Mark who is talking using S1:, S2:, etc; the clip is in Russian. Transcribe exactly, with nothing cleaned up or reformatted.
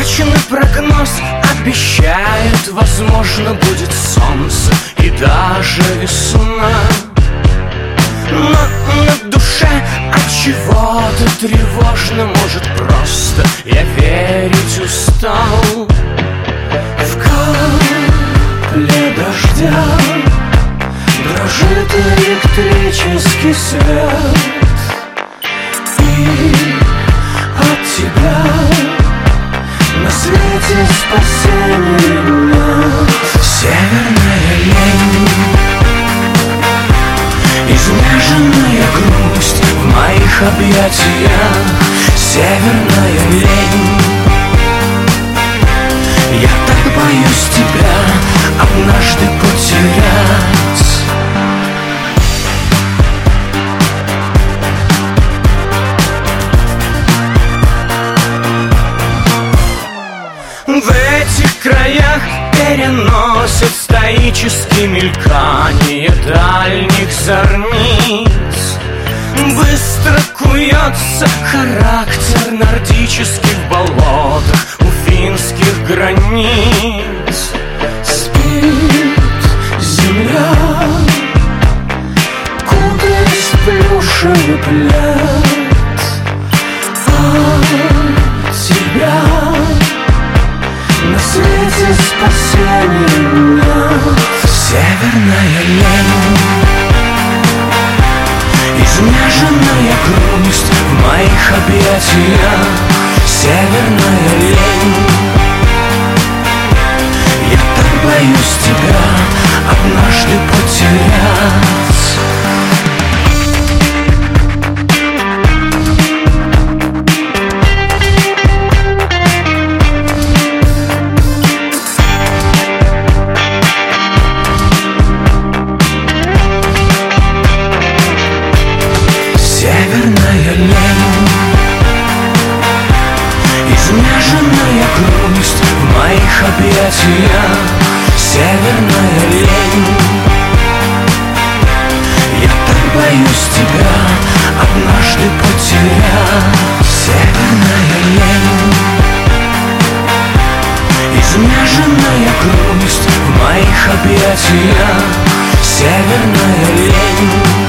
S1: Точный прогноз обещает, возможно, будет солнце и даже весна. Но на душе от чего-то тревожно, может, просто я верить устал. В капле дождя дрожит электрический свет, и от тебя на свете спасения нет. Северная лень, изнеженная грусть в моих объятиях. Северная лень, я так боюсь тебя однажды потерять. В этих краях переносят стоические мелькания дальних зорниц. Быстро куется характер нордических болотах у финских границ. Спит земля, кутаясь в плюшевый плед, а тебя на свете спасения нет. Северная лень, изнеженная грусть в моих объятиях. Северная лень, я так боюсь тебя однажды потерять. Северная лень, изнеженная грусть в моих объятиях. Северная лень, я так боюсь тебя однажды потерять. Северная лень, изнеженная грусть в моих объятиях. Северная лень,